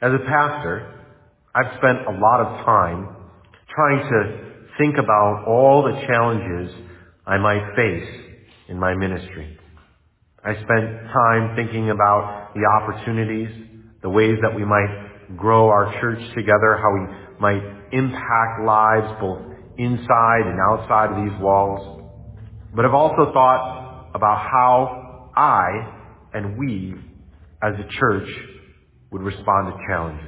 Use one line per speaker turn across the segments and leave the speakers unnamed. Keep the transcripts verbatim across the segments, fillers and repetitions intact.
As a pastor, I've spent a lot of time trying to think about all the challenges I might face in my ministry. I spent time thinking about the opportunities, the ways that we might grow our church together, how we might impact lives both inside and outside of these walls. But I've also thought about how I and we as a church would respond to challenges.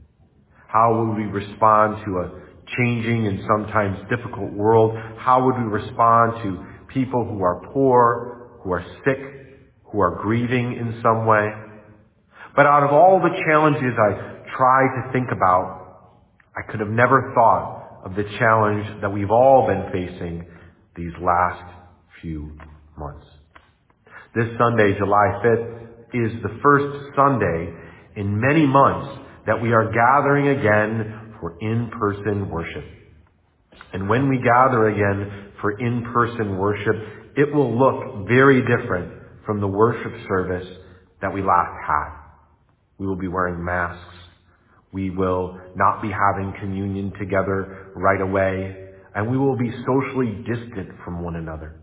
How would we respond to a changing and sometimes difficult world? How would we respond to people who are poor, who are sick, who are grieving in some way? But out of all the challenges I tried to think about, I could have never thought of the challenge that we've all been facing these last few months. This Sunday, July fifth, is the first Sunday in many months that we are gathering again for in-person worship. And when we gather again for in-person worship, it will look very different from the worship service that we last had. We will be wearing masks. We will not be having communion together right away. And we will be socially distant from one another.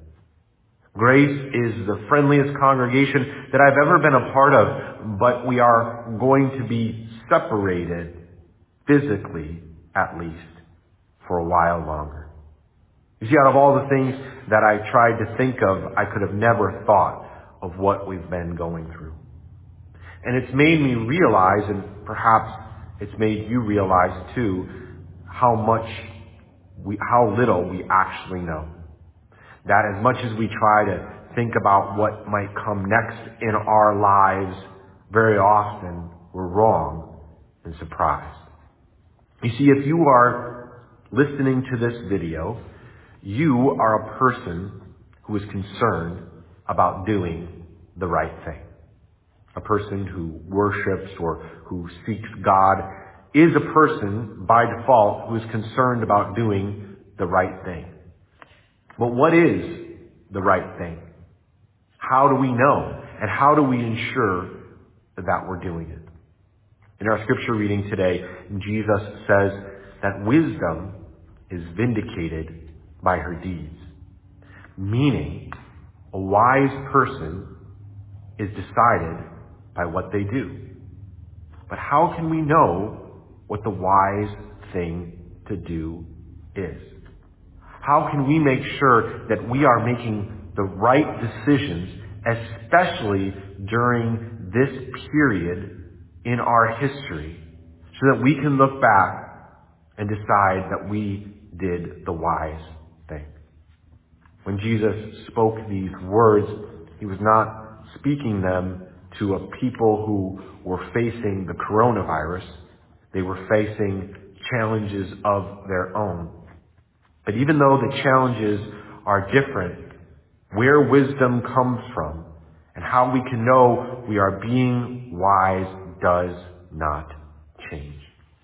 Grace is the friendliest congregation that I've ever been a part of, but we are going to be separated physically, at least, for a while longer. You see, out of all the things that I tried to think of, I could have never thought of what we've been going through. And it's made me realize, and perhaps it's made you realize too, how much we, how little we actually know. That as much as we try to think about what might come next in our lives, very often we're wrong and surprised. You see, if you are listening to this video, you are a person who is concerned about doing the right thing. A person who worships or who seeks God is a person by default who is concerned about doing the right thing. But what is the right thing? How do we know? And how do we ensure that we're doing it? In our scripture reading today, Jesus says that wisdom is vindicated by her deeds. Meaning, a wise person is decided by what they do. But how can we know what the wise thing to do is? How can we make sure that we are making the right decisions, especially during this period in our history, so that we can look back and decide that we did the wise thing? When Jesus spoke these words, he was not speaking them to a people who were facing the coronavirus. They were facing challenges of their own. But even though the challenges are different, where wisdom comes from and how we can know we are being wise does not change.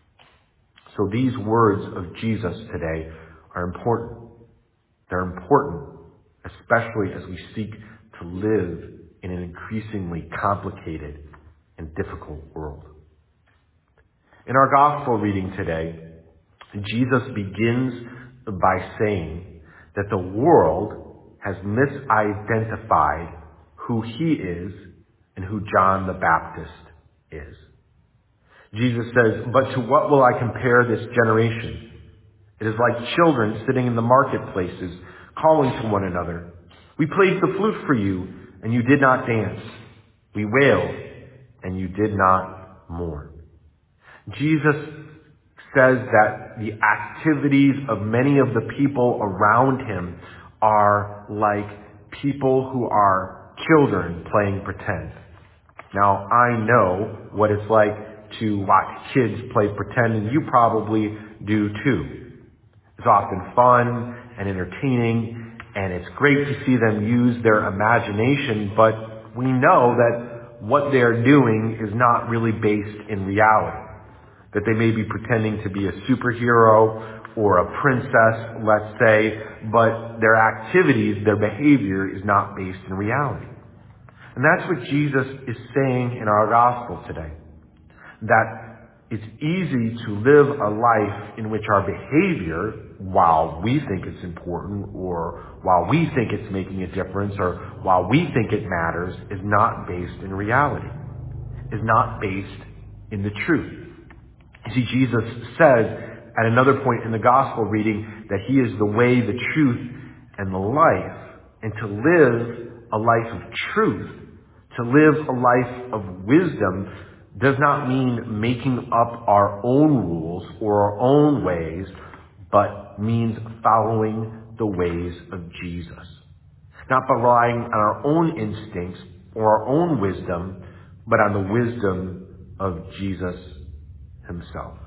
So these words of Jesus today are important. They're important, especially as we seek to live in an increasingly complicated and difficult world. In our gospel reading today, Jesus begins by saying that the world has misidentified who he is and who John the Baptist is. Jesus says, "But to what will I compare this generation? It is like children sitting in the marketplaces, calling to one another. We played the flute for you, and you did not dance. We wailed, and you did not mourn." Jesus says that the activities of many of the people around him are like people who are children playing pretend. Now, I know what it's like to watch kids play pretend, and you probably do too. It's often fun and entertaining, and it's great to see them use their imagination, but we know that what they're doing is not really based in reality. That they may be pretending to be a superhero or a princess, let's say, but their activities, their behavior is not based in reality. And that's what Jesus is saying in our gospel today. That It's easy to live a life in which our behavior, while we think it's important, or while we think it's making a difference, or while we think it matters, is not based in reality, is not based in the truth. You see, Jesus says at another point in the gospel reading that he is the way, the truth, and the life. And to live a life of truth, to live a life of wisdom, does not mean making up our own rules or our own ways, but means following the ways of Jesus. Not by relying on our own instincts or our own wisdom, but on the wisdom of Jesus himself.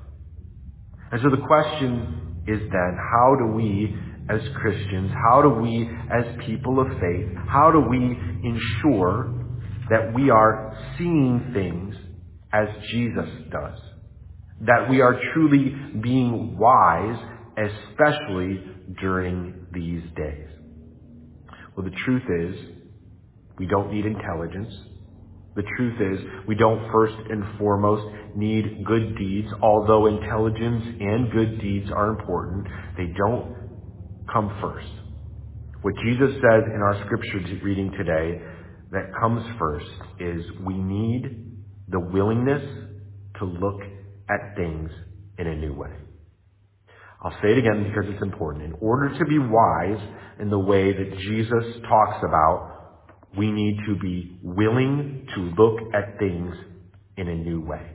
And so the question is then, how do we as Christians, how do we as people of faith, how do we ensure that we are seeing things as Jesus does? That we are truly being wise, especially during these days? Well, the truth is, we don't need intelligence. The truth is, we don't first and foremost need good deeds, although intelligence and good deeds are important. They don't come first. What Jesus says in our scripture reading today that comes first is we need the willingness to look at things in a new way. I'll say it again because it's important. In order to be wise in the way that Jesus talks about, we need to be willing to look at things in a new way.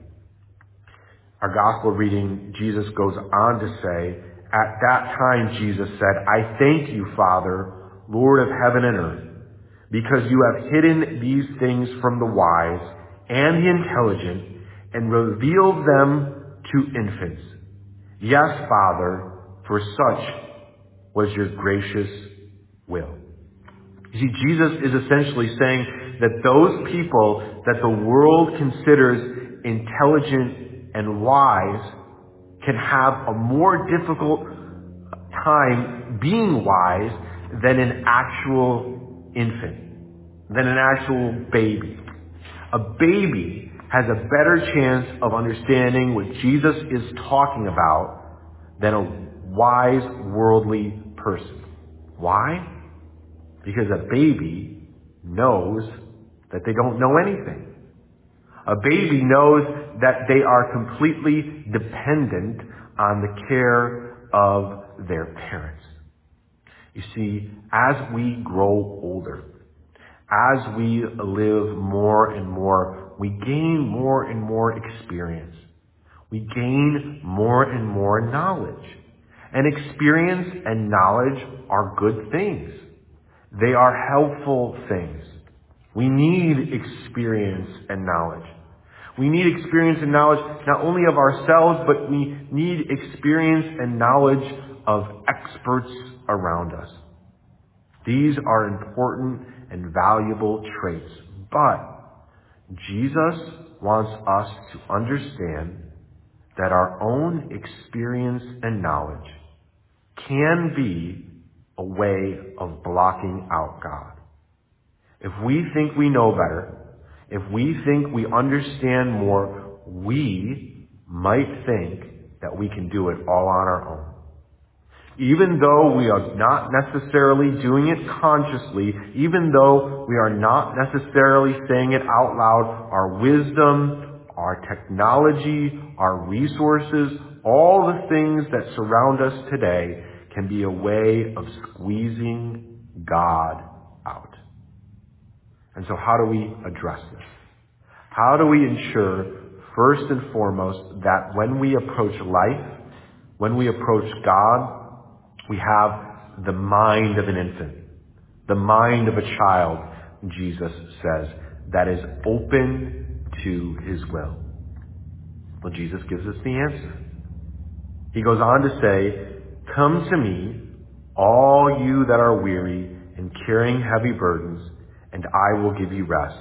Our gospel reading, Jesus goes on to say, at that time Jesus said, I thank you, Father, Lord of heaven and earth, because you have hidden these things from the wise and the intelligent and revealed them to infants. Yes, Father, for such was your gracious will. You see, Jesus is essentially saying that those people that the world considers intelligent and wise can have a more difficult time being wise than an actual infant, than an actual baby. A baby has a better chance of understanding what Jesus is talking about than a wise worldly person. Why? Because a baby knows that they don't know anything. A baby knows that they are completely dependent on the care of their parents. You see, as we grow older, as we live more and more, we gain more and more experience. We gain more and more knowledge. And experience and knowledge are good things. They are helpful things. We need experience and knowledge. We need experience and knowledge not only of ourselves, but we need experience and knowledge of experts around us. These are important and valuable traits. But Jesus wants us to understand that our own experience and knowledge can be a way of blocking out God. If we think we know better, if we think we understand more, we might think that we can do it all on our own. Even though we are not necessarily doing it consciously, even though we are not necessarily saying it out loud, our wisdom, our technology, our resources, all the things that surround us today can be a way of squeezing God out. And so how do we address this? How do we ensure, first and foremost, that when we approach life, when we approach God, we have the mind of an infant, the mind of a child, Jesus says, that is open to his will? Well, Jesus gives us the answer. He goes on to say, come to me, all you that are weary and carrying heavy burdens, and I will give you rest.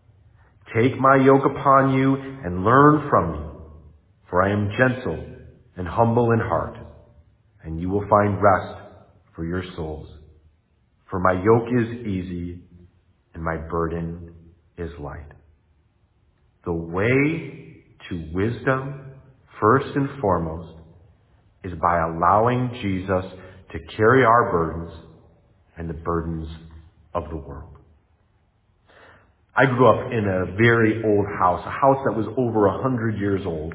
Take my yoke upon you and learn from me, for I am gentle and humble in heart, and you will find rest for your souls. For my yoke is easy and my burden is light. The way to wisdom first and foremost, is by allowing Jesus to carry our burdens and the burdens of the world. I grew up in a very old house, a house that was over a hundred years old.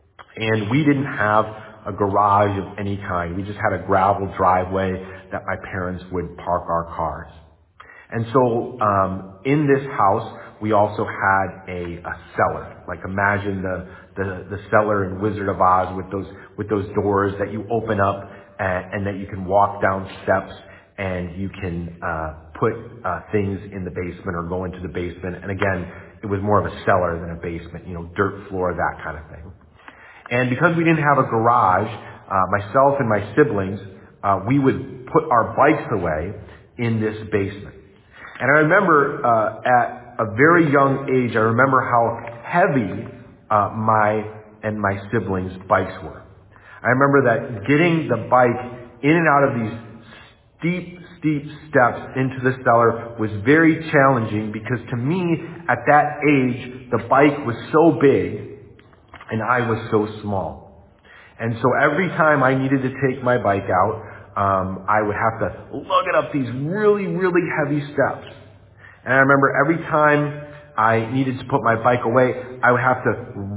And we didn't have a garage of any kind. We just had a gravel driveway that my parents would park our cars. And so um, in this house, we also had a, a cellar. Like imagine the, the, the cellar in Wizard of Oz with those with those doors that you open up and, and that you can walk down steps and you can uh, put uh, things in the basement or go into the basement. And again, it was more of a cellar than a basement, you know, dirt floor, that kind of thing. And because we didn't have a garage, uh, myself and my siblings, uh, we would put our bikes away in this basement. And I remember uh, at a very young age, I remember how heavy uh, my and my siblings' bikes were. I remember that getting the bike in and out of these steep, steep steps into the cellar was very challenging because to me, at that age, the bike was so big and I was so small. And so every time I needed to take my bike out, um, I would have to lug it up these really, really heavy steps. And I remember every time I needed to put my bike away, I would have to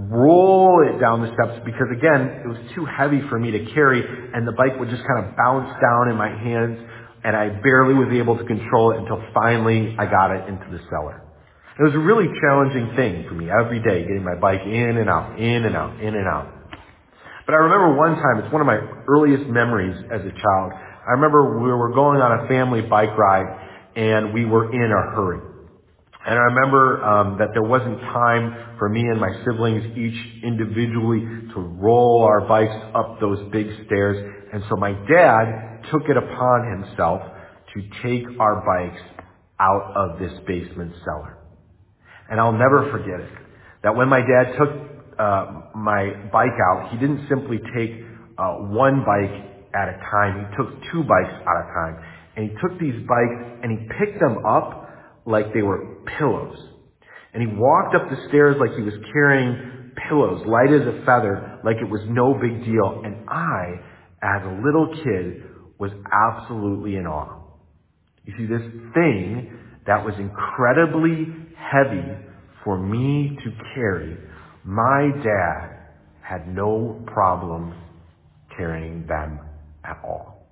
roll it down the steps because, again, it was too heavy for me to carry, and the bike would just kind of bounce down in my hands, and I barely was able to control it until finally I got it into the cellar. It was a really challenging thing for me every day, getting my bike in and out, in and out, in and out. But I remember one time, it's one of my earliest memories as a child. I remember we were going on a family bike ride, and we were in a hurry. And I remember um, that there wasn't time for me and my siblings each individually to roll our bikes up those big stairs. And so my dad took it upon himself to take our bikes out of this basement cellar. And I'll never forget it, that when my dad took uh, my bike out, he didn't simply take uh, one bike at a time. He took two bikes at a time. And he took these bikes and he picked them up like they were pillows. And he walked up the stairs like he was carrying pillows, light as a feather, like it was no big deal. And I, as a little kid, was absolutely in awe. You see, this thing that was incredibly heavy for me to carry, my dad had no problem carrying them at all.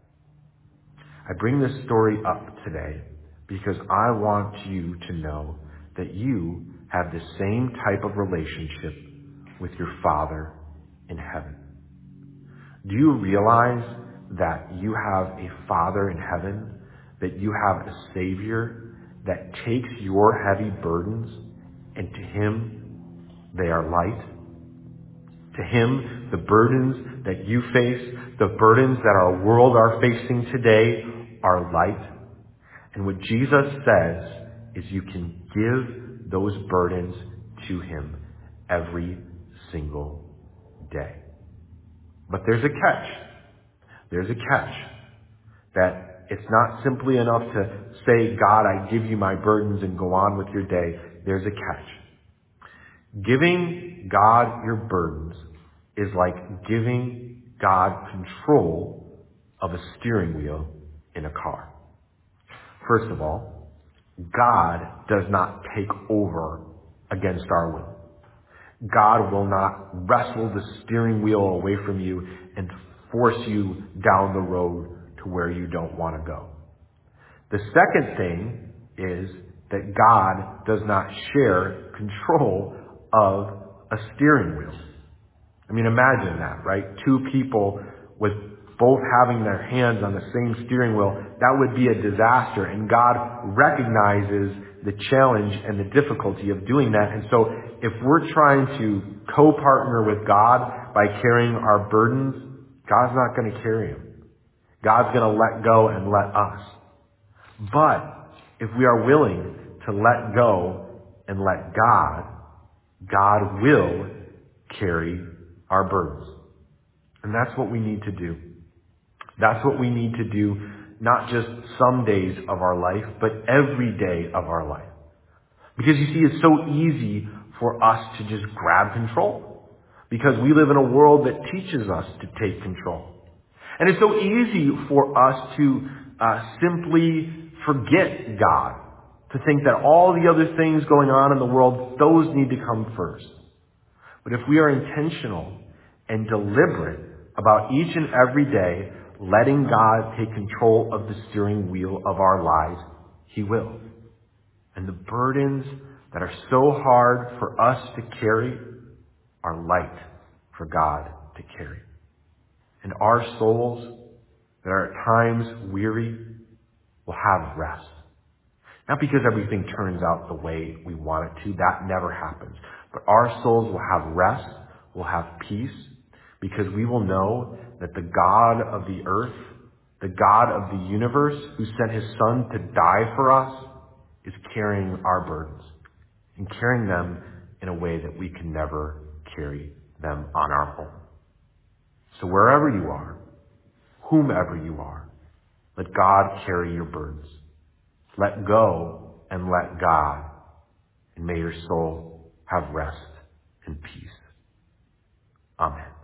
I bring this story up today because I want you to know that you have the same type of relationship with your Father in heaven. Do you realize that you have a Father in heaven, that you have a Savior that takes your heavy burdens, and to Him they are light? To Him, the burdens that you face, the burdens that our world are facing today are light. And what Jesus says is you can give those burdens to Him every single day. But there's a catch. There's a catch. That it's not simply enough to say, God, I give you my burdens and go on with your day. There's a catch. Giving God your burdens is like giving God control of a steering wheel in a car. First of all, God does not take over against our will. God will not wrestle the steering wheel away from you and force you down the road to where you don't want to go. The second thing is that God does not share control of a steering wheel. I mean, imagine that, right? Two people with both having their hands on the same steering wheel, that would be a disaster. And God recognizes the challenge and the difficulty of doing that. And so if we're trying to co-partner with God by carrying our burdens, God's not going to carry them. God's going to let go and let us. But if we are willing to let go and let God, God will carry our burdens. And that's what we need to do. That's what we need to do, not just some days of our life, but every day of our life. Because you see, it's so easy for us to just grab control. because we live in a world that teaches us to take control. And it's so easy for us to uh, simply forget God, to think that all the other things going on in the world, those need to come first. But if we are intentional and deliberate about each and every day letting God take control of the steering wheel of our lives, He will. And the burdens that are so hard for us to carry are light for God to carry. And our souls that are at times weary will have rest. Not because everything turns out the way we want it to. That never happens. But our souls will have rest, will have peace, because we will know that the God of the earth, the God of the universe, who sent His Son to die for us, is carrying our burdens and carrying them in a way that we can never carry them on our own. So wherever you are, whomever you are, let God carry your burdens. Let go and let God, and may your soul have rest and peace. Amen.